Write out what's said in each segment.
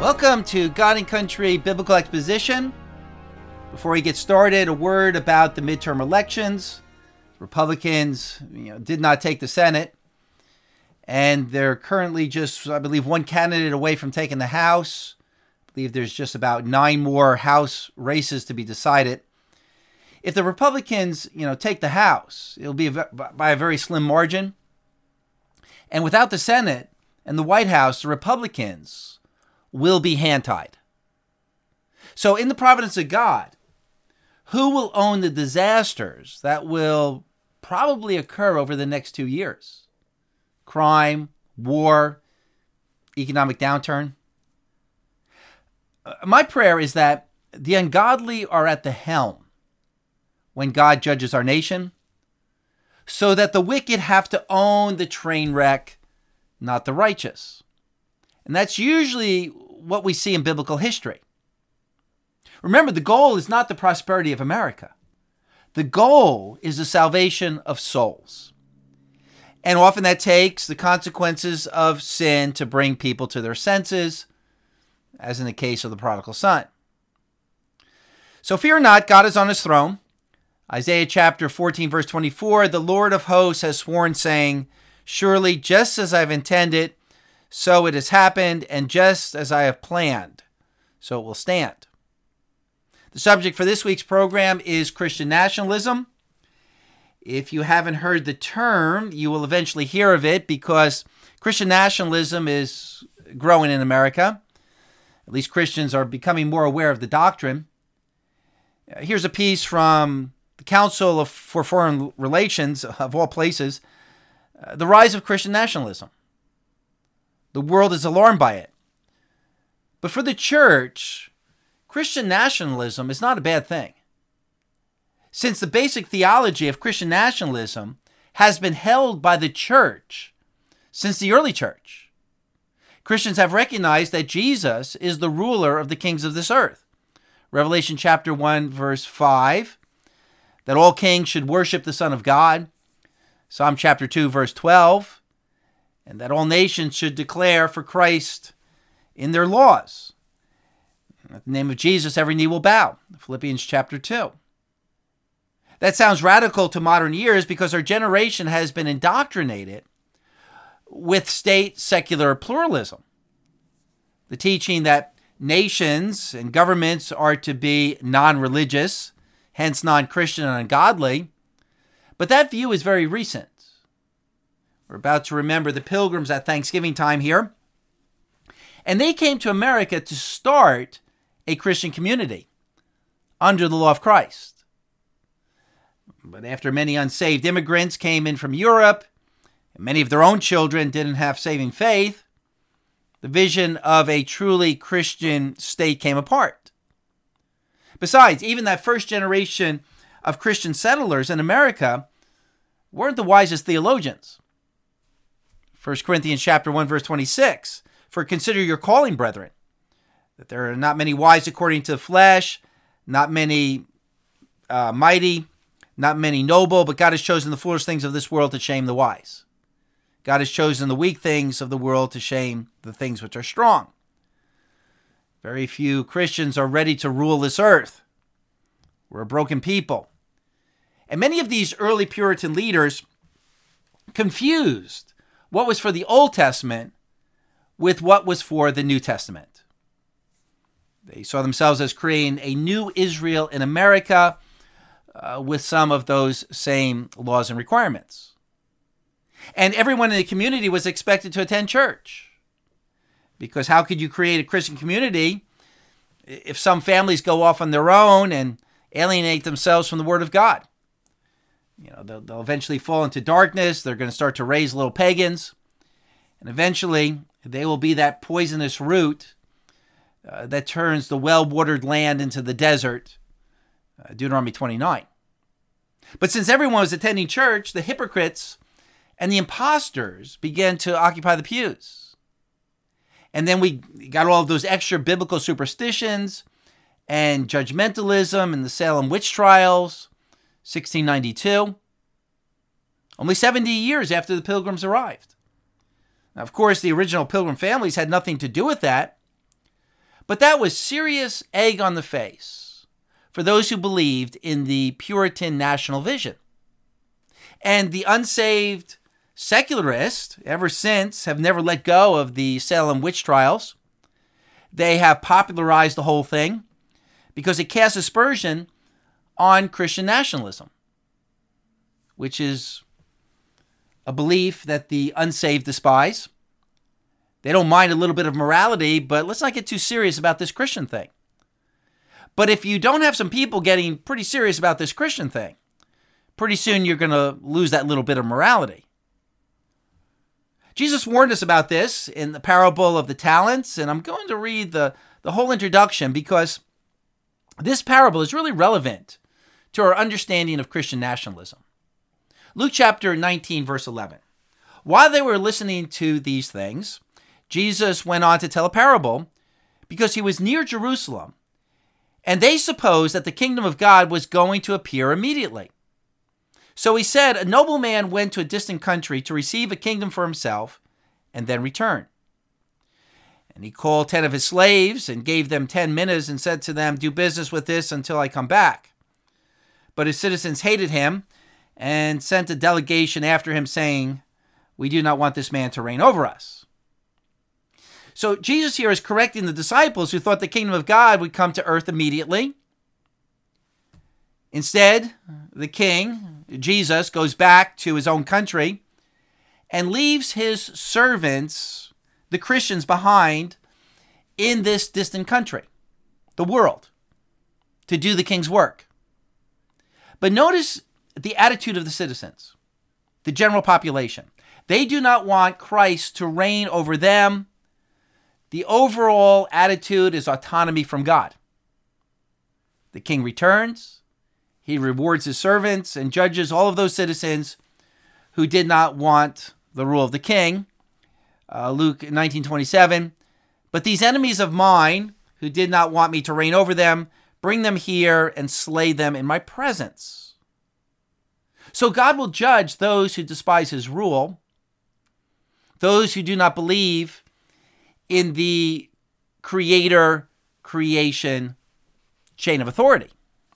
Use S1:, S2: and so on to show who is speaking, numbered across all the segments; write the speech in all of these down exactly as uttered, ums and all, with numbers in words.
S1: Welcome to God and Country Biblical Exposition. Before we get started, a word about the midterm elections. Republicans, you know, did not take the Senate, and they're currently just, I believe, one candidate away from taking the House. I believe there's just about nine more House races to be decided. If the Republicans, you know, take the House, it'll be by a very slim margin. And without the Senate and the White House, the Republicans will be hand-tied. So in the providence of God, who will own the disasters that will probably occur over the next two years? Crime, war, economic downturn. Uh, my prayer is that the ungodly are at the helm when God judges our nation, so that the wicked have to own the train wreck, not the righteous. And that's usually what we see in biblical history. Remember, the goal is not the prosperity of America. The goal is the salvation of souls. And often that takes the consequences of sin to bring people to their senses, as in the case of the prodigal son. So fear not, God is on his throne. Isaiah chapter fourteen, verse twenty-four, the Lord of hosts has sworn, saying, surely just as I've intended, so it has happened, and just as I have planned, so it will stand. The subject for this week's program is Christian nationalism. If you haven't heard the term, you will eventually hear of it because Christian nationalism is growing in America. At least Christians are becoming more aware of the doctrine. Here's a piece from the Council of, for Foreign Relations, of all places, uh, the rise of Christian nationalism. The world is alarmed by it. But for the church, Christian nationalism is not a bad thing, since the basic theology of Christian nationalism has been held by the church since the early church. Christians have recognized that Jesus is the ruler of the kings of this earth. Revelation chapter one, verse five, that all kings should worship the Son of God. Psalm chapter two, verse twelve, and that all nations should declare for Christ in their laws. At the name of Jesus, every knee will bow. Philippians chapter two. That sounds radical to modern ears because our generation has been indoctrinated with state secular pluralism. The teaching that nations and governments are to be non-religious, hence non-Christian and ungodly. But that view is very recent. We're about to remember the Pilgrims at Thanksgiving time here. And they came to America to start a Christian community under the law of Christ. But after many unsaved immigrants came in from Europe, and many of their own children didn't have saving faith, the vision of a truly Christian state came apart. Besides, even that first generation of Christian settlers in America weren't the wisest theologians. First Corinthians chapter one, verse twenty-six, for consider your calling, brethren, that there are not many wise according to the flesh, not many uh, mighty, not many noble, but God has chosen the foolish things of this world to shame the wise. God has chosen the weak things of the world to shame the things which are strong. Very few Christians are ready to rule this earth. We're a broken people. And many of these early Puritan leaders confused what was for the Old Testament with what was for the New Testament. They saw themselves as creating a new Israel in America uh, with some of those same laws and requirements. And everyone in the community was expected to attend church. Because how could you create a Christian community if some families go off on their own and alienate themselves from the Word of God? You know, they'll, they'll eventually fall into darkness. They're going to start to raise little pagans. And eventually, they will be that poisonous root uh, that turns the well-watered land into the desert. Uh, Deuteronomy twenty-nine. But since everyone was attending church, the hypocrites and the imposters began to occupy the pews. And then we got all of those extra biblical superstitions and judgmentalism and the Salem witch trials, sixteen ninety-two, only seventy years after the Pilgrims arrived. Now, of course, the original Pilgrim families had nothing to do with that, But that was serious egg on the face for those who believed in the Puritan national vision. And the unsaved secularists, ever since, have never let go of the Salem witch trials. They have popularized the whole thing because it casts aspersion on Christian nationalism, which is a belief that the unsaved despise. They don't mind a little bit of morality, but let's not get too serious about this Christian thing. But if you don't have some people getting pretty serious about this Christian thing, pretty soon you're going to lose that little bit of morality. Jesus warned us about this in the parable of the talents, and I'm going to read the, the whole introduction because this parable is really relevant to our understanding of Christian nationalism. Luke chapter nineteen, verse eleven. While they were listening to these things, Jesus went on to tell a parable because he was near Jerusalem, and they supposed that the kingdom of God was going to appear immediately. So he said, a nobleman went to a distant country to receive a kingdom for himself and then return. And he called ten of his slaves and gave them ten minas and said to them, do business with this until I come back. But his citizens hated him and sent a delegation after him saying, we do not want this man to reign over us. So Jesus here is correcting the disciples who thought the kingdom of God would come to earth immediately. Instead, the king, Jesus, goes back to his own country and leaves his servants, the Christians, behind in this distant country, the world, to do the king's work. But notice the attitude of the citizens, the general population. They do not want Christ to reign over them. The overall attitude is autonomy from God. The king returns. He rewards his servants and judges all of those citizens who did not want the rule of the king. Uh, Luke nineteen twenty-seven. But these enemies of mine, who did not want me to reign over them, bring them here and slay them in my presence. So God will judge those who despise his rule, those who do not believe in the creator-creation chain of authority.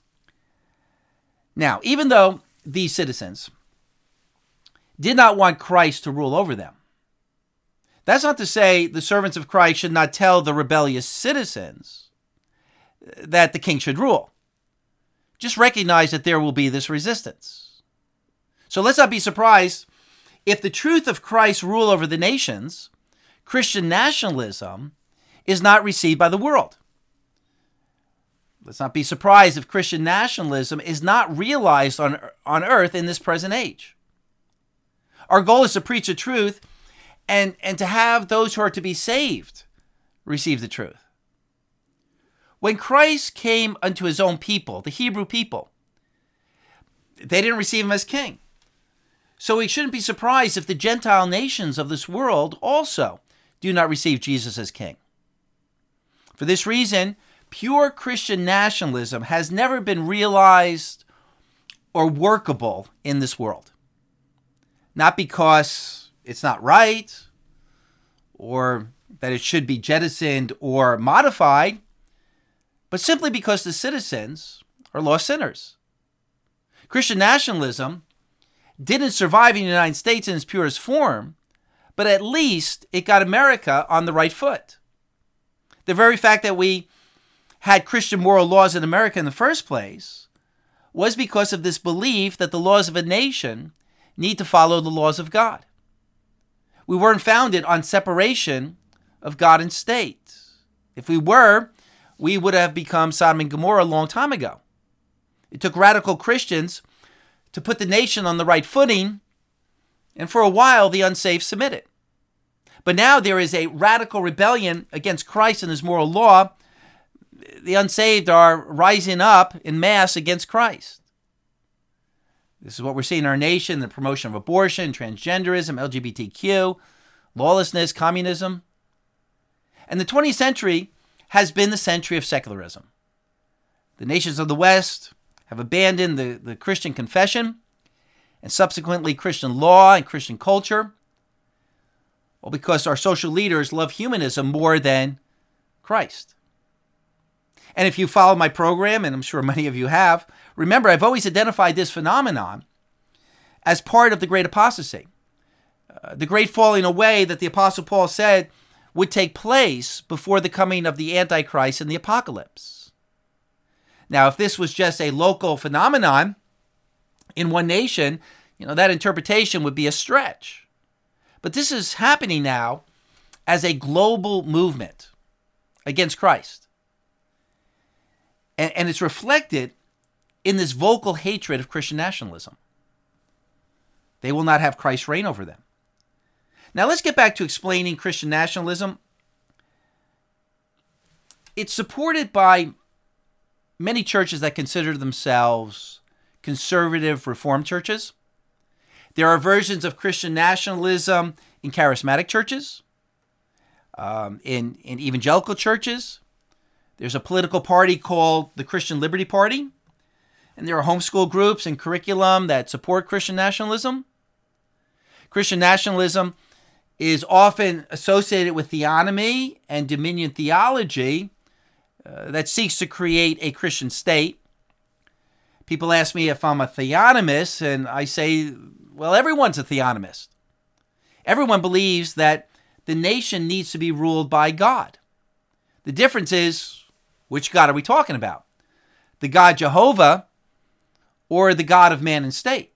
S1: Now, even though these citizens did not want Christ to rule over them, that's not to say the servants of Christ should not tell the rebellious citizens that the king should rule. Just recognize that there will be this resistance. So let's not be surprised if the truth of Christ's rule over the nations, Christian nationalism, is not received by the world. Let's not be surprised if Christian nationalism is not realized on, on earth in this present age. Our goal is to preach the truth and, and to have those who are to be saved receive the truth. When Christ came unto his own people, the Hebrew people, they didn't receive him as king. So we shouldn't be surprised if the Gentile nations of this world also do not receive Jesus as king. For this reason, pure Christian nationalism has never been realized or workable in this world. Not because it's not right or that it should be jettisoned or modified, but simply because the citizens are lost sinners. Christian nationalism didn't survive in the United States in its purest form, but at least it got America on the right foot. The very fact that we had Christian moral laws in America in the first place was because of this belief that the laws of a nation need to follow the laws of God. We weren't founded on separation of God and state. If we were, we would have become Sodom and Gomorrah a long time ago. It took radical Christians to put the nation on the right footing, and for a while the unsaved submitted. But now there is a radical rebellion against Christ and his moral law. The unsaved are rising up in mass against Christ. This is what we're seeing in our nation, the promotion of abortion, transgenderism, L G B T Q, lawlessness, communism. And the twentieth century has been the century of secularism. The nations of the West have abandoned the, the Christian confession and subsequently Christian law and Christian culture. Well, because our social leaders love humanism more than Christ. And if you follow my program, and I'm sure many of you have, remember I've always identified this phenomenon as part of the great apostasy, uh, the great falling away that the Apostle Paul said would take place before the coming of the Antichrist and the apocalypse. Now, if this was just a local phenomenon in one nation, you know, that interpretation would be a stretch. But this is happening now as a global movement against Christ. And, and it's reflected in this vocal hatred of Christian nationalism. They will not have Christ reign over them. Now let's get back to explaining Christian nationalism. It's supported by many churches that consider themselves conservative Reformed churches. There are versions of Christian nationalism in charismatic churches, um, in, in evangelical churches. There's a political party called the Christian Liberty Party, and there are homeschool groups and curriculum that support Christian nationalism. Christian nationalism is often associated with theonomy and dominion theology uh, that seeks to create a Christian state. People ask me if I'm a theonomist, and I say, well, everyone's a theonomist. Everyone believes that the nation needs to be ruled by God. The difference is, which God are we talking about? The God Jehovah or the God of man and state?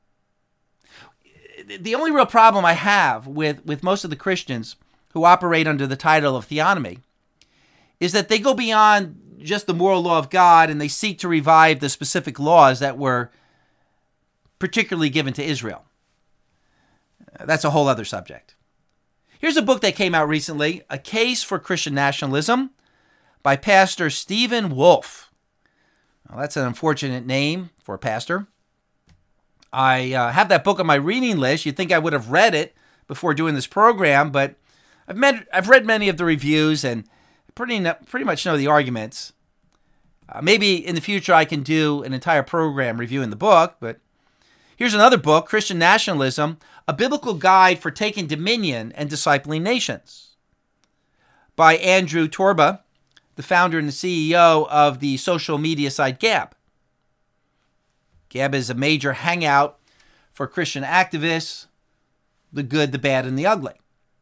S1: The only real problem I have with, with most of the Christians who operate under the title of theonomy is that they go beyond just the moral law of God and they seek to revive the specific laws that were particularly given to Israel. That's a whole other subject. Here's a book that came out recently, A Case for Christian Nationalism by Pastor Stephen Wolfe. Well, that's an unfortunate name for a pastor. I uh, have that book on my reading list. You'd think I would have read it before doing this program, but I've met, I've read many of the reviews and pretty pretty much know the arguments. Uh, maybe in the future I can do an entire program reviewing the book, but here's another book, Christian Nationalism, A Biblical Guide for Taking Dominion and Discipling Nations, by Andrew Torba, the founder and the C E O of the social media site Gab. Gab is a major hangout for Christian activists, the good, the bad, and the ugly.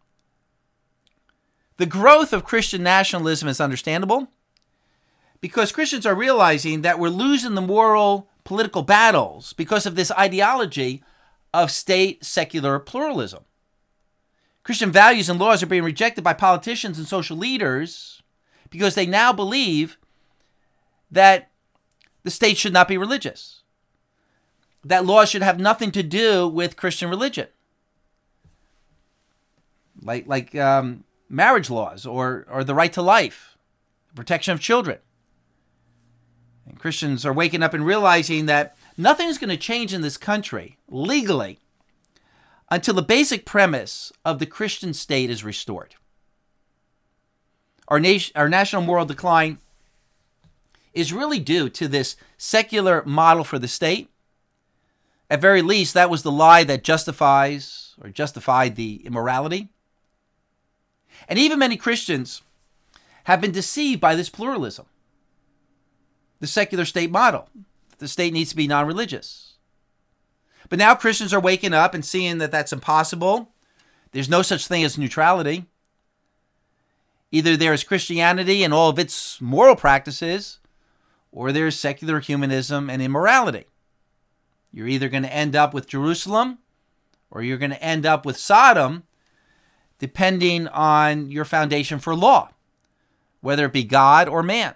S1: The growth of Christian nationalism is understandable because Christians are realizing that we're losing the moral political battles because of this ideology of state secular pluralism. Christian values and laws are being rejected by politicians and social leaders because they now believe that the state should not be religious, that laws should have nothing to do with Christian religion, like like um, marriage laws or or the right to life, protection of children. And Christians are waking up and realizing that nothing is going to change in this country legally until the basic premise of the Christian state is restored. Our nation, our national moral decline is really due to this secular model for the state. At very least, that was the lie that justifies or justified the immorality. And even many Christians have been deceived by this pluralism, the secular state model. The state needs to be non-religious. But now Christians are waking up and seeing that that's impossible. There's no such thing as neutrality. Either there is Christianity and all of its moral practices, or there's secular humanism and immorality. You're either going to end up with Jerusalem or you're going to end up with Sodom, depending on your foundation for law, whether it be God or man.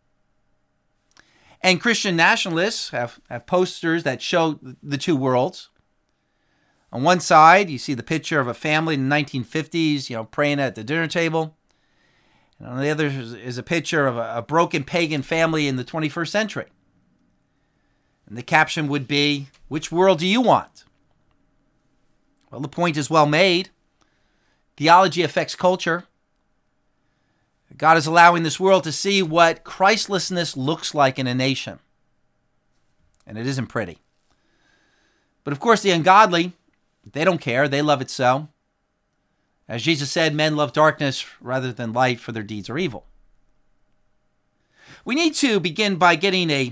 S1: And Christian nationalists have, have posters that show the two worlds. On one side, you see the picture of a family in the nineteen fifties, you know, praying at the dinner table. And on the other is a picture of a, a broken pagan family in the twenty-first century. And the caption would be, which world do you want? Well, the point is well made. Theology affects culture. God is allowing this world to see what Christlessness looks like in a nation. And it isn't pretty. But of course, the ungodly, they don't care. They love it so. As Jesus said, men love darkness rather than light, for their deeds are evil. We need to begin by getting a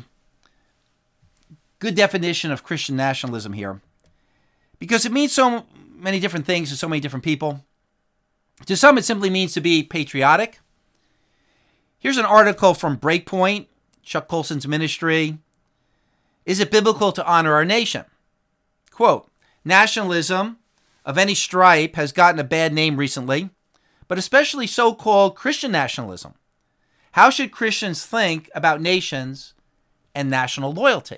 S1: good definition of Christian nationalism here, because it means so many different things to so many different people. To some, it simply means to be patriotic. Here's an article from Breakpoint, Chuck Colson's ministry. Is it biblical to honor our nation? Quote, nationalism of any stripe has gotten a bad name recently, but especially so-called Christian nationalism. How should Christians think about nations and national loyalty?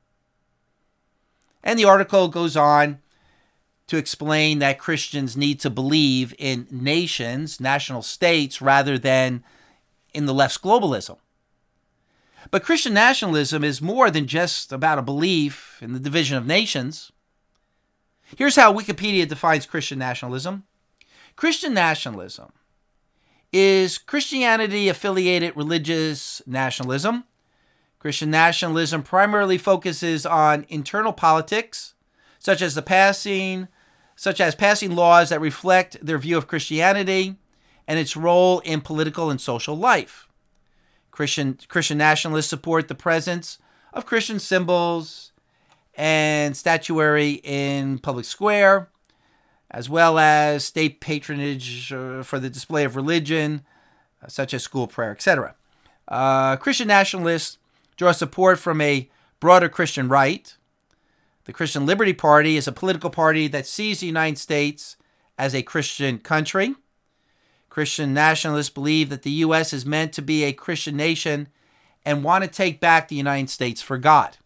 S1: And the article goes on to explain that Christians need to believe in nations, national states, rather than in the left's globalism. But Christian nationalism is more than just about a belief in the division of nations. Here's how Wikipedia defines Christian nationalism. Christian nationalism is Christianity-affiliated religious nationalism. Christian nationalism primarily focuses on internal politics, such as the passing, such as passing laws that reflect their view of Christianity and its role in political and social life. Christian Christian nationalists support the presence of Christian symbols and statuary in public square, as well as state patronage uh, for the display of religion, uh, such as school prayer, et cetera. Uh, Christian nationalists draw support from a broader Christian right. The Christian Liberty Party is a political party that sees the United States as a Christian country. Christian nationalists believe that the U S is meant to be a Christian nation and want to take back the United States for God.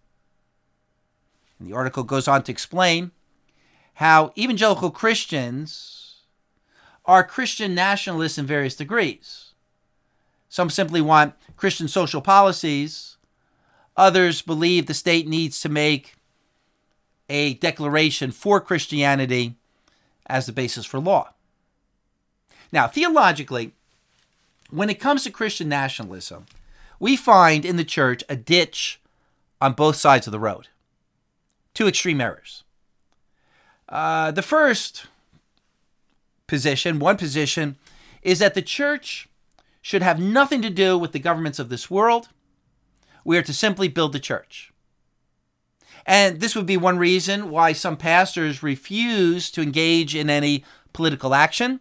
S1: And the article goes on to explain how evangelical Christians are Christian nationalists in various degrees. Some simply want Christian social policies. Others believe the state needs to make a declaration for Christianity as the basis for law. Now, theologically, when it comes to Christian nationalism, we find in the church a ditch on both sides of the road. Two extreme errors. Uh, the first position, one position, is that the church should have nothing to do with the governments of this world. We are to simply build the church. And this would be one reason why some pastors refuse to engage in any political action.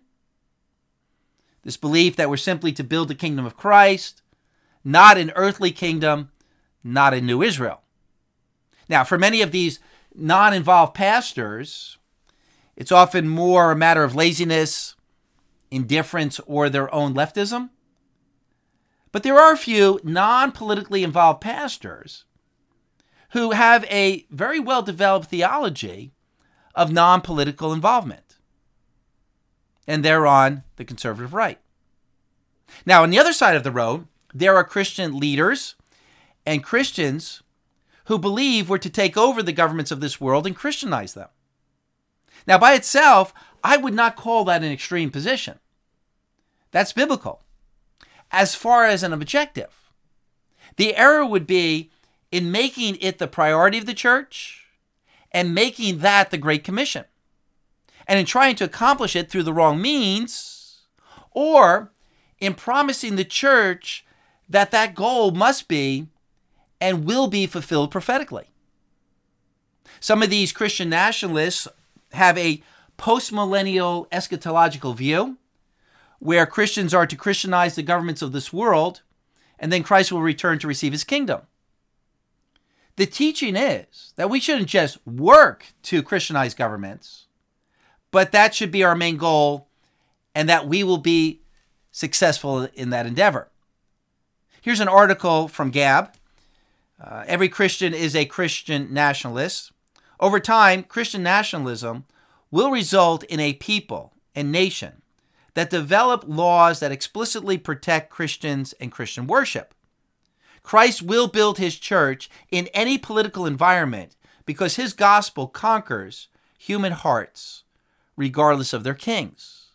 S1: This belief that we're simply to build the kingdom of Christ, not an earthly kingdom, not a new Israel. Now, for many of these non-involved pastors, it's often more a matter of laziness, indifference, or their own leftism. But there are a few non-politically involved pastors who have a very well-developed theology of non-political involvement. And they're on the conservative right. Now, on the other side of the road, there are Christian leaders and Christians who believe we're to take over the governments of this world and Christianize them. Now, by itself, I would not call that an extreme position. That's biblical. As far as an objective, the error would be in making it the priority of the church and making that the Great Commission, and in trying to accomplish it through the wrong means, or in promising the church that that goal must be and will be fulfilled prophetically. Some of these Christian nationalists have a post-millennial eschatological view where Christians are to Christianize the governments of this world, and then Christ will return to receive his kingdom. The teaching is that we shouldn't just work to Christianize governments, but that should be our main goal, and that we will be successful in that endeavor. Here's an article from Gab. Uh, Every Christian is a Christian nationalist. Over time, Christian nationalism will result in a people and nation that develop laws that explicitly protect Christians and Christian worship. Christ will build his church in any political environment because his gospel conquers human hearts, regardless of their kings.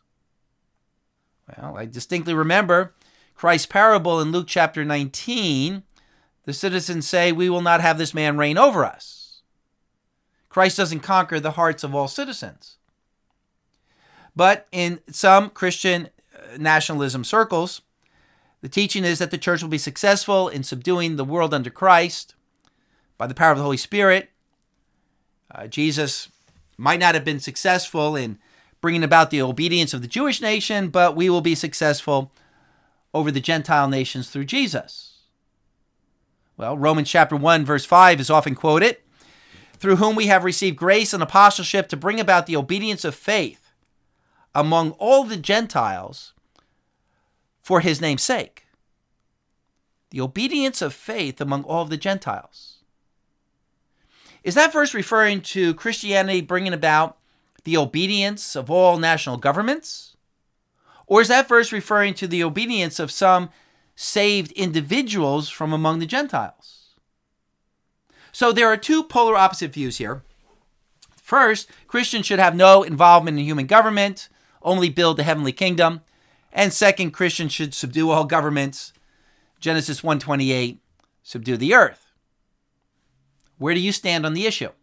S1: Well, I distinctly remember Christ's parable in Luke chapter nineteen. The citizens say, "We will not have this man reign over us." Christ doesn't conquer the hearts of all citizens. But in some Christian nationalism circles, The teaching is that the church will be successful in subduing the world under Christ by the power of the Holy Spirit. Uh, Jesus might not have been successful in bringing about the obedience of the Jewish nation, but we will be successful over the Gentile nations through Jesus. Well, Romans chapter one, verse five is often quoted, through whom we have received grace and apostleship to bring about the obedience of faith among all the Gentiles for his name's sake. The obedience of faith among all of the Gentiles. Is that verse referring to Christianity bringing about the obedience of all national governments? Or is that verse referring to the obedience of some saved individuals from among the Gentiles? So there are two polar opposite views here. First, Christians should have no involvement in human government, only build the heavenly kingdom. And second, Christians should subdue all governments. Genesis one twenty-eight, subdue the earth. Where do you stand on the issue?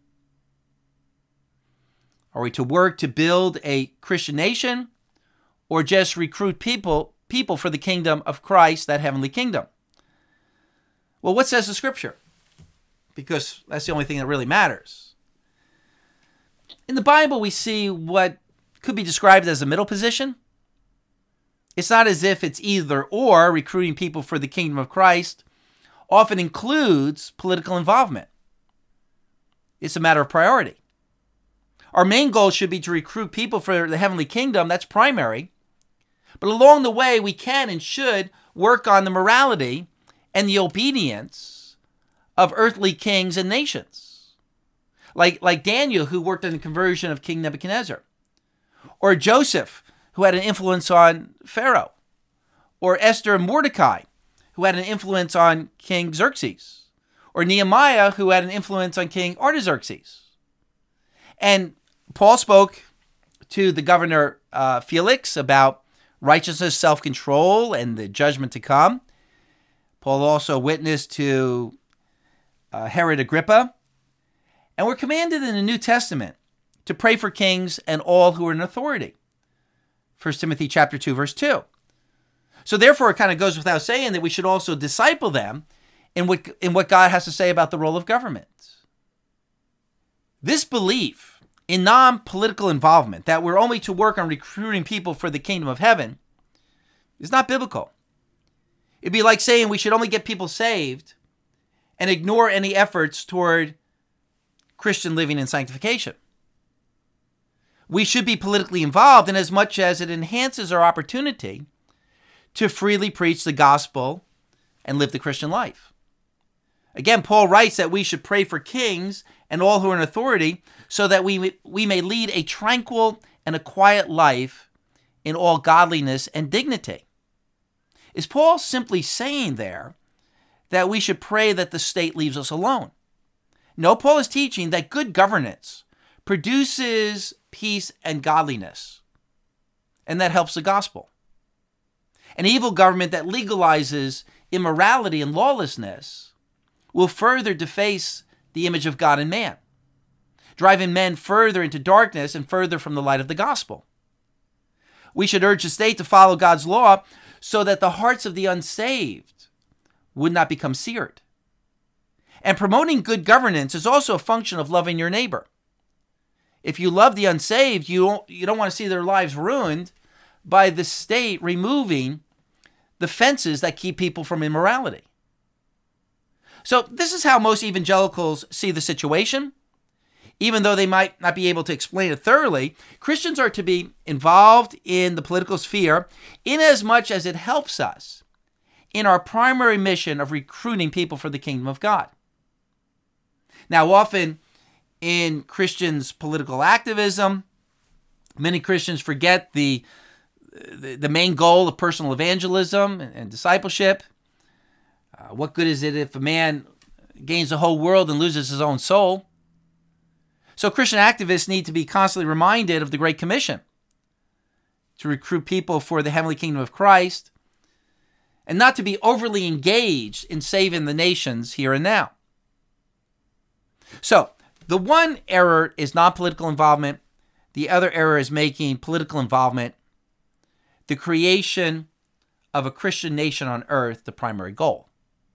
S1: Are we to work to build a Christian nation, or just recruit people, people for the kingdom of Christ, that heavenly kingdom? Well, what says the scripture? Because that's the only thing that really matters. In the Bible, we see what could be described as a middle position. It's not as if it's either or. Recruiting people for the kingdom of Christ often includes political involvement. It's a matter of priority. Our main goal should be to recruit people for the heavenly kingdom. That's primary. But along the way, we can and should work on the morality and the obedience of earthly kings and nations. Like, like Daniel, who worked on the conversion of King Nebuchadnezzar. Or Joseph, who had an influence on Pharaoh. Or Esther and Mordecai, who had an influence on King Xerxes. Or Nehemiah, who had an influence on King Artaxerxes. And Paul spoke to the governor uh, Felix about righteousness, self-control, and the judgment to come. Paul also witnessed to uh, Herod Agrippa. And we're commanded in the New Testament to pray for kings and all who are in authority. First Timothy chapter two, verse two. So therefore, it kind of goes without saying that we should also disciple them in what, in what God has to say about the role of government. This belief in non-political involvement, that we're only to work on recruiting people for the kingdom of heaven, is not biblical. It'd be like saying we should only get people saved and ignore any efforts toward Christian living and sanctification. We should be politically involved in as much as it enhances our opportunity to freely preach the gospel and live the Christian life. Again, Paul writes that we should pray for kings and all who are in authority so that we, we may lead a tranquil and a quiet life in all godliness and dignity. Is Paul simply saying there that we should pray that the state leaves us alone? No, Paul is teaching that good governance produces peace and godliness, and that helps the gospel. An evil government that legalizes immorality and lawlessness will further deface the image of God in man, driving men further into darkness and further from the light of the gospel. We should urge the state to follow God's law so that the hearts of the unsaved would not become seared. And promoting good governance is also a function of loving your neighbor. If you love the unsaved, you don't, you don't want to see their lives ruined by the state removing the fences that keep people from immorality. So this is how most evangelicals see the situation. Even though they might not be able to explain it thoroughly, Christians are to be involved in the political sphere in as much as it helps us in our primary mission of recruiting people for the kingdom of God. Now, often in Christians' political activism, many Christians forget the, the, the main goal of personal evangelism and, and discipleship. Uh, what good is it if a man gains the whole world and loses his own soul? So Christian activists need to be constantly reminded of the Great Commission to recruit people for the heavenly kingdom of Christ and not to be overly engaged in saving the nations here and now. So the one error is non-political involvement. The other error is making political involvement the creation of a Christian nation on earth the primary goal.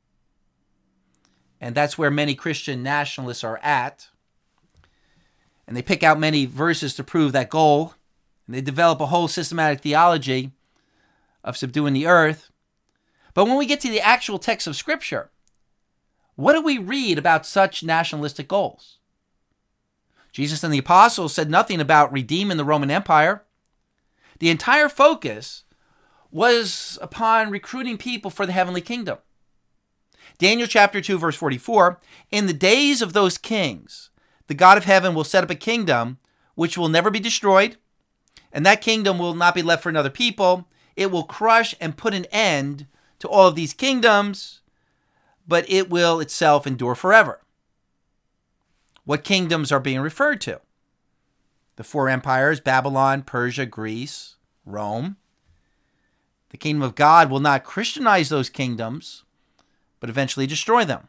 S1: And that's where many Christian nationalists are at. And they pick out many verses to prove that goal. And they develop a whole systematic theology of subduing the earth. But when we get to the actual text of Scripture, what do we read about such nationalistic goals? Jesus and the apostles said nothing about redeeming the Roman Empire. The entire focus was upon recruiting people for the heavenly kingdom. Daniel chapter two, verse forty-four, in the days of those kings, the God of heaven will set up a kingdom which will never be destroyed, and that kingdom will not be left for another people. It will crush and put an end to all of these kingdoms, but it will itself endure forever. What kingdoms are being referred to? The four empires, Babylon, Persia, Greece, Rome. The kingdom of God will not Christianize those kingdoms, but eventually destroy them.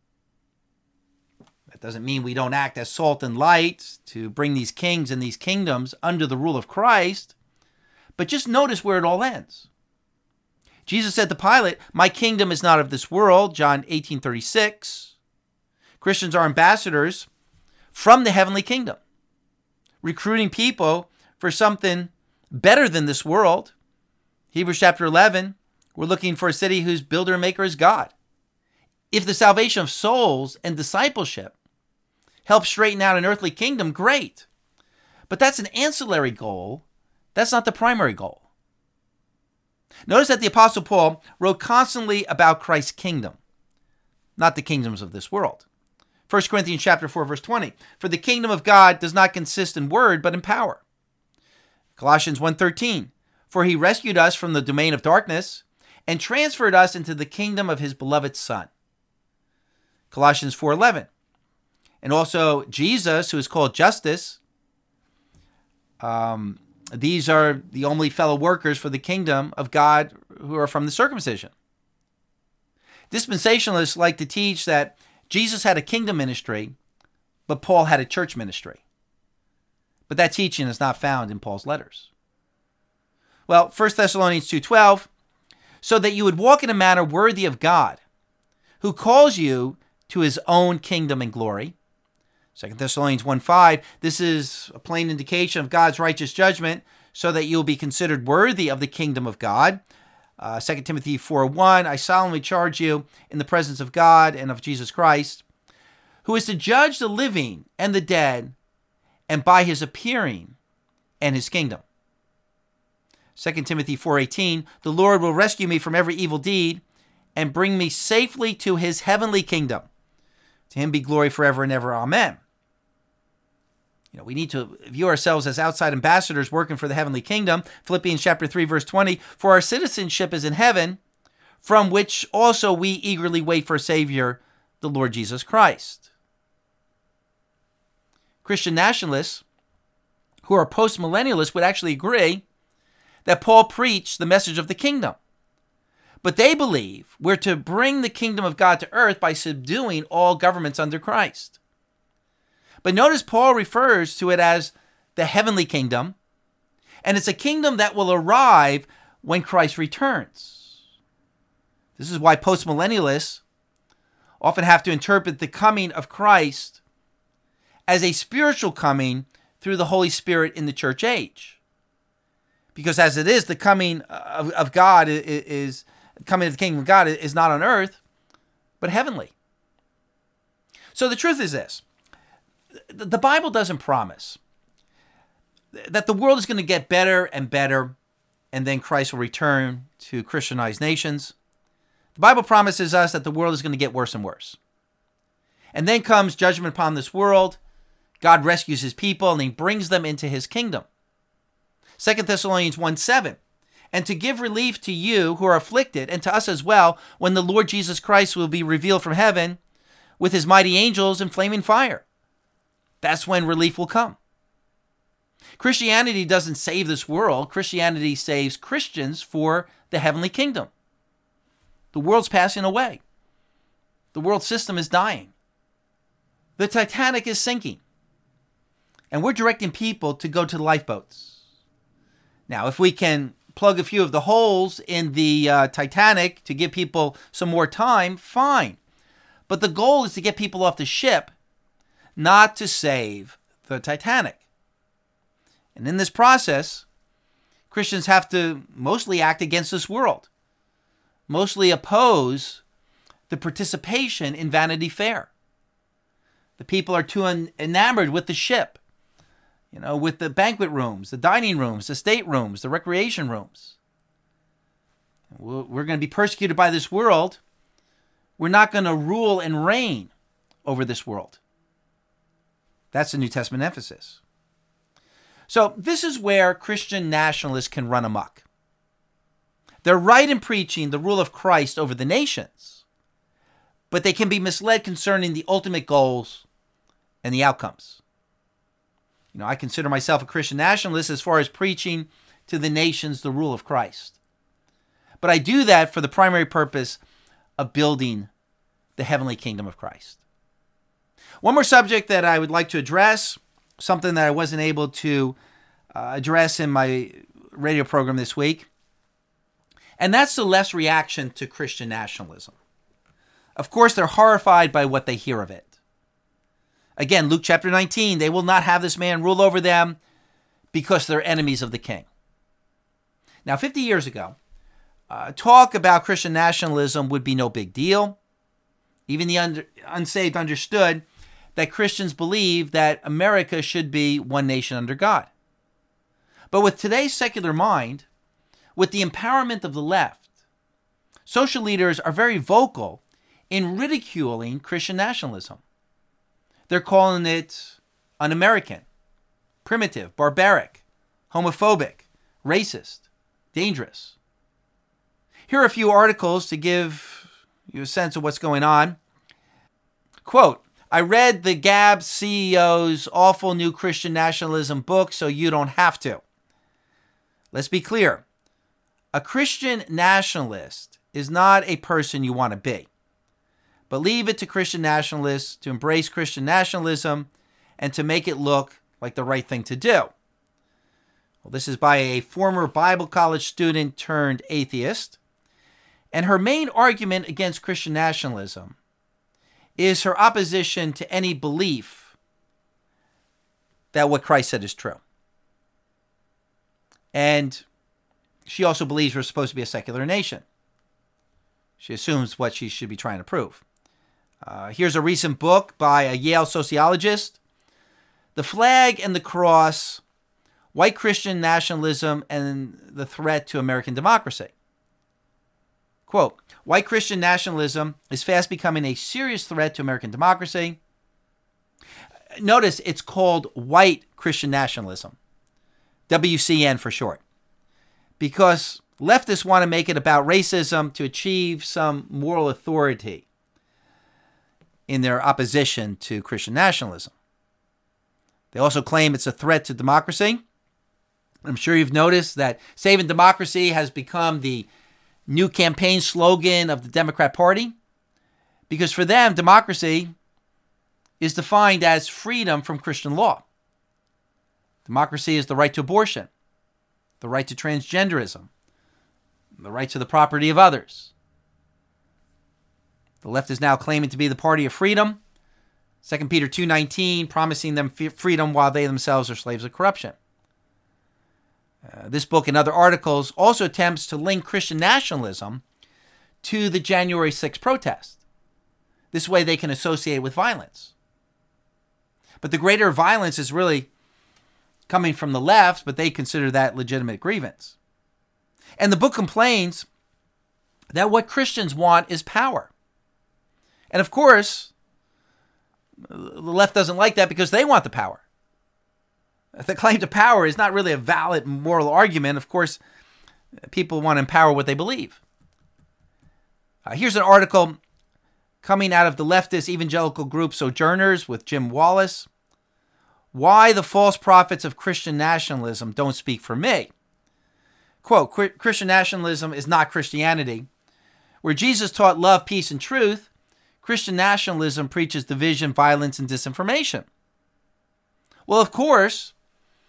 S1: That doesn't mean we don't act as salt and light to bring these kings and these kingdoms under the rule of Christ, but just notice where it all ends. Jesus said to Pilate, my kingdom is not of this world, John eighteen thirty-six. Christians are ambassadors from the heavenly kingdom, recruiting people for something better than this world. Hebrews chapter eleven, we're looking for a city whose builder and maker is God. If the salvation of souls and discipleship helps straighten out an earthly kingdom, great. But that's an ancillary goal. That's not the primary goal. Notice that the Apostle Paul wrote constantly about Christ's kingdom, not the kingdoms of this world. First Corinthians chapter four, verse twenty, for the kingdom of God does not consist in word, but in power. Colossians one thirteen, for he rescued us from the domain of darkness and transferred us into the kingdom of his beloved Son. Colossians four eleven, and also Jesus, who is called Justice. Um, these are the only fellow workers for the kingdom of God who are from the circumcision. Dispensationalists like to teach that Jesus had a kingdom ministry, but Paul had a church ministry. But that teaching is not found in Paul's letters. Well, First Thessalonians two twelve, so that you would walk in a manner worthy of God, who calls you to his own kingdom and glory. Second Thessalonians one five, this is a plain indication of God's righteous judgment, so that you'll be considered worthy of the kingdom of God. Uh, Second Timothy four one, I solemnly charge you in the presence of God and of Jesus Christ, who is to judge the living and the dead, and by his appearing and his kingdom. Second Timothy four eighteen, the Lord will rescue me from every evil deed and bring me safely to his heavenly kingdom. To him be glory forever and ever. Amen. You know, we need to view ourselves as outside ambassadors working for the heavenly kingdom. Philippians chapter three, verse twenty, for our citizenship is in heaven, from which also we eagerly wait for a Savior, the Lord Jesus Christ. Christian nationalists who are post-millennialists would actually agree that Paul preached the message of the kingdom. But they believe we're to bring the kingdom of God to earth by subduing all governments under Christ. But notice Paul refers to it as the heavenly kingdom, and it's a kingdom that will arrive when Christ returns. This is why postmillennialists often have to interpret the coming of Christ as a spiritual coming through the Holy Spirit in the church age. Because as it is, the coming of, of God is, is coming of the kingdom of God is not on earth, but heavenly. So the truth is this. The Bible doesn't promise that the world is going to get better and better, and then Christ will return to Christianized nations. The Bible promises us that the world is going to get worse and worse. And then comes judgment upon this world. God rescues his people, and he brings them into his kingdom. Second Thessalonians one seven, and to give relief to you who are afflicted, and to us as well, when the Lord Jesus Christ will be revealed from heaven with his mighty angels in flaming fire. That's when relief will come. Christianity doesn't save this world. Christianity saves Christians for the heavenly kingdom. The world's passing away. The world system is dying. The Titanic is sinking. And we're directing people to go to the lifeboats. Now, if we can plug a few of the holes in the uh, Titanic to give people some more time, fine. But the goal is to get people off the ship, not to save the Titanic. And in this process, Christians have to mostly act against this world, mostly oppose the participation in Vanity Fair. The people are too en- enamored with the ship, you know, with the banquet rooms, the dining rooms, the state rooms, the recreation rooms. We're going to be persecuted by this world. We're not going to rule and reign over this world. That's the New Testament emphasis. So this is where Christian nationalists can run amok. They're right in preaching the rule of Christ over the nations, but they can be misled concerning the ultimate goals and the outcomes. You know, I consider myself a Christian nationalist as far as preaching to the nations the rule of Christ. But I do that for the primary purpose of building the heavenly kingdom of Christ. One more subject that I would like to address, something that I wasn't able to uh, address in my radio program this week, and that's the left's reaction to Christian nationalism. Of course, they're horrified by what they hear of it. Again, Luke chapter nineteen, they will not have this man rule over them because they're enemies of the king. Now, fifty years ago, uh, talk about Christian nationalism would be no big deal. Even the under, unsaved understood that Christians believe that America should be one nation under God. But with today's secular mind, with the empowerment of the left, social leaders are very vocal in ridiculing Christian nationalism. They're calling it un-American, primitive, barbaric, homophobic, racist, dangerous. Here are a few articles to give you a sense of what's going on. Quote, I read the Gab C E O's awful new Christian nationalism book, so you don't have to. Let's be clear. A Christian nationalist is not a person you want to be. But leave it to Christian nationalists to embrace Christian nationalism and to make it look like the right thing to do. Well, this is by a former Bible college student turned atheist. And her main argument against Christian nationalism is her opposition to any belief that what Christ said is true. And she also believes we're supposed to be a secular nation. She assumes what she should be trying to prove. Uh, here's a recent book by a Yale sociologist, The Flag and the Cross, White Christian Nationalism and the Threat to American Democracy. Quote, white Christian nationalism is fast becoming a serious threat to American democracy. Notice it's called white Christian nationalism, W C N for short, because leftists want to make it about racism to achieve some moral authority in their opposition to Christian nationalism. They also claim it's a threat to democracy. I'm sure you've noticed that saving democracy has become the new campaign slogan of the Democrat Party, because for them, democracy is defined as freedom from Christian law. Democracy is the right to abortion, the right to transgenderism, the right to the property of others. The left is now claiming to be the party of freedom. Second Peter two nineteen, promising them freedom while they themselves are slaves of corruption. Uh, this book and other articles also attempts to link Christian nationalism to the January sixth protest. This way they can associate with violence. But the greater violence is really coming from the left, but they consider that legitimate grievance. And the book complains that what Christians want is power. And of course, the left doesn't like that because they want the power. The claim to power is not really a valid moral argument. Of course, people want to empower what they believe. Uh, here's an article coming out of the leftist evangelical group Sojourners with Jim Wallis. Why the false prophets of Christian nationalism don't speak for me. Quote, Christian nationalism is not Christianity. Where Jesus taught love, peace, and truth, Christian nationalism preaches division, violence, and disinformation. Well, of course,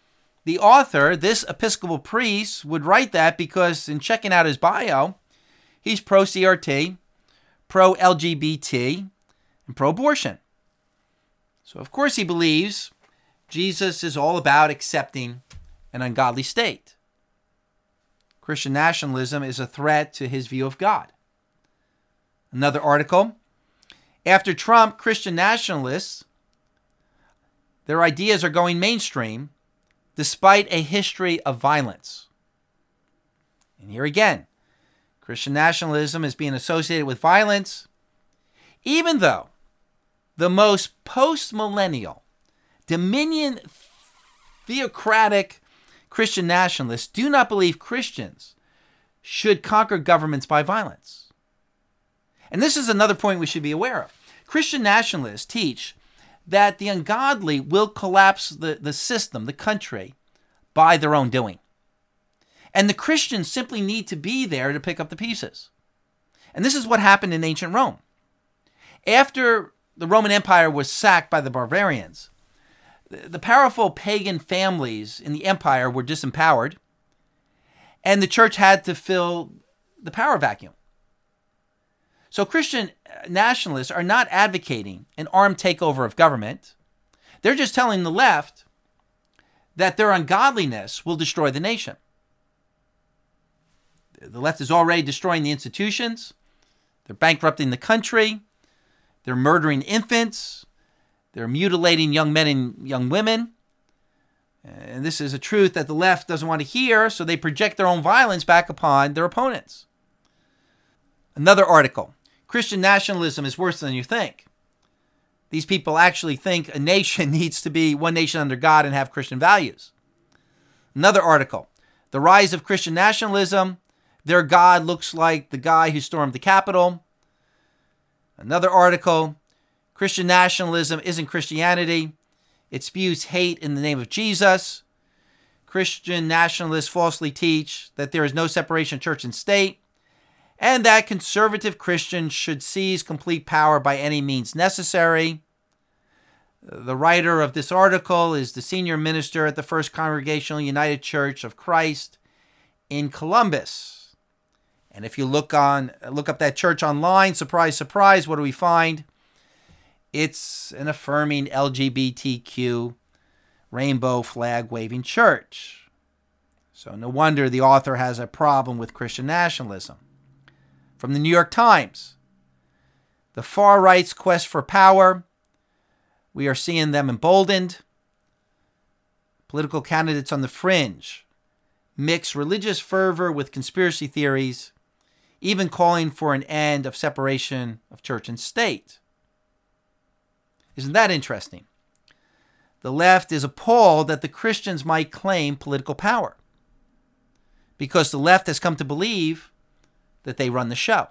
S1: The author, this Episcopal priest, would write that because in checking out his bio, he's pro-C R T, pro-L G B T, and pro-abortion. So of course he believes Jesus is all about accepting an ungodly state. Christian nationalism is a threat to his view of God. Another article, after Trump, Christian nationalists, their ideas are going mainstream despite a history of violence. And here again, Christian nationalism is being associated with violence, even though the most post-millennial, dominion theocratic Christian nationalists do not believe Christians should conquer governments by violence. And this is another point we should be aware of. Christian nationalists teach that the ungodly will collapse the, the system, the country, by their own doing. And the Christians simply need to be there to pick up the pieces. And this is what happened in ancient Rome. After the Roman Empire was sacked by the barbarians, the powerful pagan families in the empire were disempowered, and the church had to fill the power vacuum. So Christian nationalists are not advocating an armed takeover of government. They're just telling the left that their ungodliness will destroy the nation. The left is already destroying the institutions. They're bankrupting the country. They're murdering infants. They're mutilating young men and young women. And this is a truth that the left doesn't want to hear, so they project their own violence back upon their opponents. Another article, Christian nationalism is worse than you think. These people actually think a nation needs to be one nation under God and have Christian values. Another article, the rise of Christian nationalism. Their God looks like the guy who stormed the Capitol. Another article, Christian nationalism isn't Christianity. It spews hate in the name of Jesus. Christian nationalists falsely teach that there is no separation of church and state, and that conservative Christians should seize complete power by any means necessary. The writer of this article is the senior minister at the First Congregational United Church of Christ in Columbus. And if you look on, look up that church online, surprise, surprise, what do we find? It's an affirming L G B T Q rainbow flag waving church. So no wonder the author has a problem with Christian nationalism. From the New York Times, the far right's quest for power. We are seeing them emboldened. Political candidates on the fringe mix religious fervor with conspiracy theories, even calling for an end of separation of church and state. Isn't that interesting? The left is appalled that the Christians might claim political power because the left has come to believe that they run the show.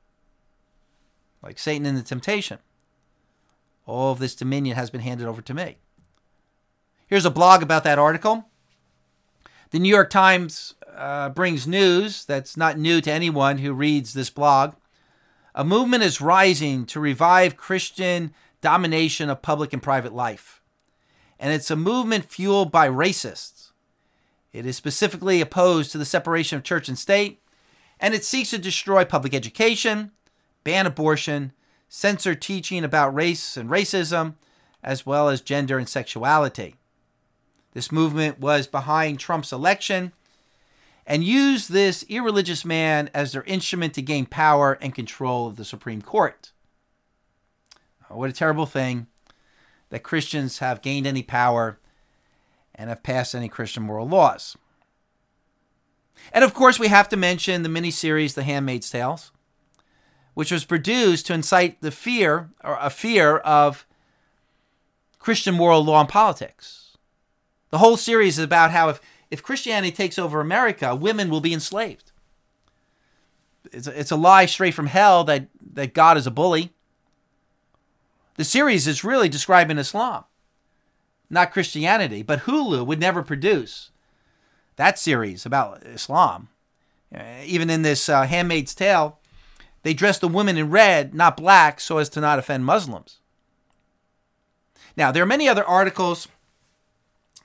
S1: Like Satan in the temptation. All of this dominion has been handed over to me. Here's a blog about that article. The New York Times uh, brings news that's not new to anyone who reads this blog. A movement is rising to revive Christian domination of public and private life. And it's a movement fueled by racists. It is specifically opposed to the separation of church and state, and it seeks to destroy public education, ban abortion, censor teaching about race and racism, as well as gender and sexuality. This movement was behind Trump's election and used this irreligious man as their instrument to gain power and control of the Supreme Court. What a terrible thing that Christians have gained any power and have passed any Christian moral laws. And of course, we have to mention the miniseries The Handmaid's Tales, which was produced to incite the fear or a fear of Christian moral law and politics. The whole series is about how if, if Christianity takes over America, women will be enslaved. It's a, it's a lie straight from hell that, that God is a bully. The series is really describing Islam, not Christianity, but Hulu would never produce that series about Islam. Uh, even in this uh, Handmaid's Tale, they dress the women in red, not black, so as to not offend Muslims. Now, there are many other articles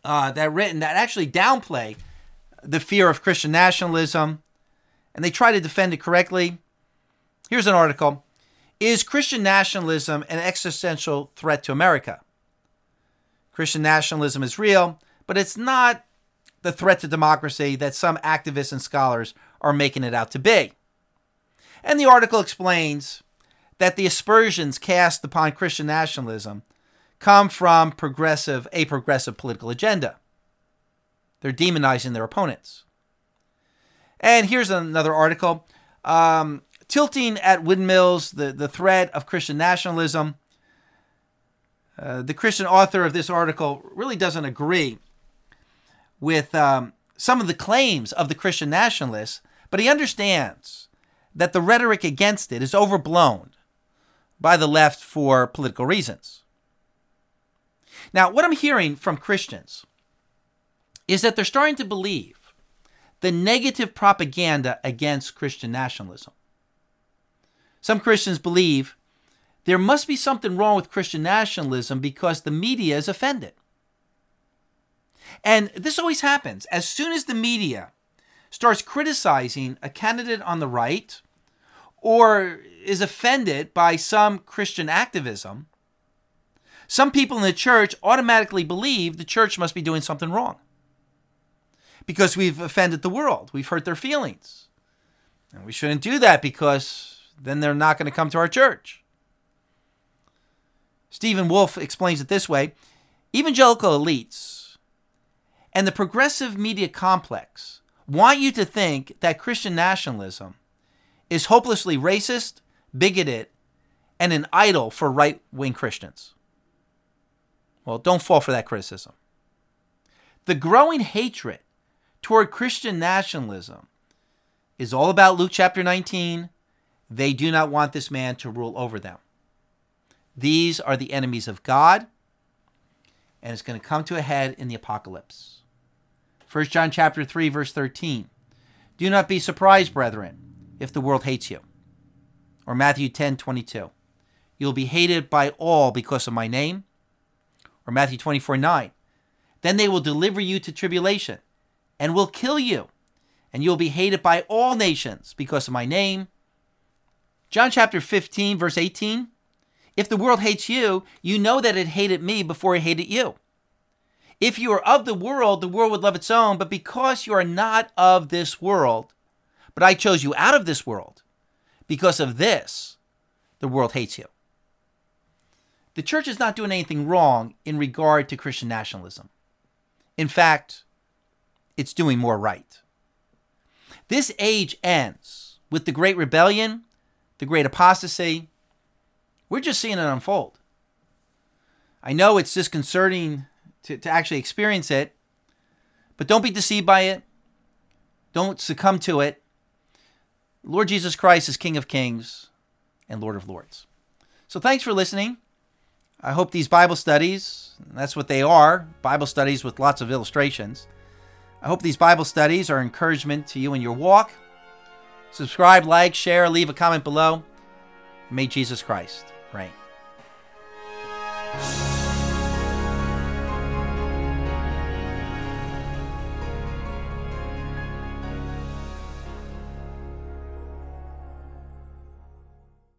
S1: uh, that are written that actually downplay the fear of Christian nationalism, and they try to defend it correctly. Here's an article. Is Christian nationalism an existential threat to America? Christian nationalism is real, but it's not the threat to democracy that some activists and scholars are making it out to be. And the article explains that the aspersions cast upon Christian nationalism come from progressive, a progressive political agenda. They're demonizing their opponents. And here's another article. Um, tilting at windmills, the, the threat of Christian nationalism. Uh, the Christian author of this article really doesn't agree with um, some of the claims of the Christian nationalists, but he understands that the rhetoric against it is overblown by the left for political reasons. Now, what I'm hearing from Christians is that they're starting to believe the negative propaganda against Christian nationalism. Some Christians believe there must be something wrong with Christian nationalism because the media is offended. And this always happens. As soon as the media starts criticizing a candidate on the right or is offended by some Christian activism, some people in the church automatically believe the church must be doing something wrong because we've offended the world. We've hurt their feelings. And we shouldn't do that because then they're not going to come to our church. Stephen Wolfe explains it this way. Evangelical elites and the progressive media complex want you to think that Christian nationalism is hopelessly racist, bigoted, and an idol for right-wing Christians. Well, don't fall for that criticism. The growing hatred toward Christian nationalism is all about Luke chapter nineteen. They do not want this man to rule over them. These are the enemies of God, and it's going to come to a head in the apocalypse. First John chapter three, verse thirteen. Do not be surprised, brethren, if the world hates you. Or Matthew ten, twenty-two. You'll be hated by all because of my name. Or Matthew twenty-four, nine. Then they will deliver you to tribulation and will kill you, and you'll be hated by all nations because of my name. John chapter fifteen, verse eighteen. If the world hates you, you know that it hated me before it hated you. If you are of the world, the world would love its own, but because you are not of this world, but I chose you out of this world, because of this, the world hates you. The church is not doing anything wrong in regard to Christian nationalism. In fact, it's doing more right. This age ends with the Great Rebellion, the Great Apostasy. We're just seeing it unfold. I know it's disconcerting to, to actually experience it, but don't be deceived by it. Don't succumb to it. Lord Jesus Christ is King of Kings and Lord of Lords. So thanks for listening. I hope these Bible studies, that's what they are, Bible studies with lots of illustrations. I hope these Bible studies are encouragement to you in your walk. Subscribe, like, share, leave a comment below. May Jesus Christ reign.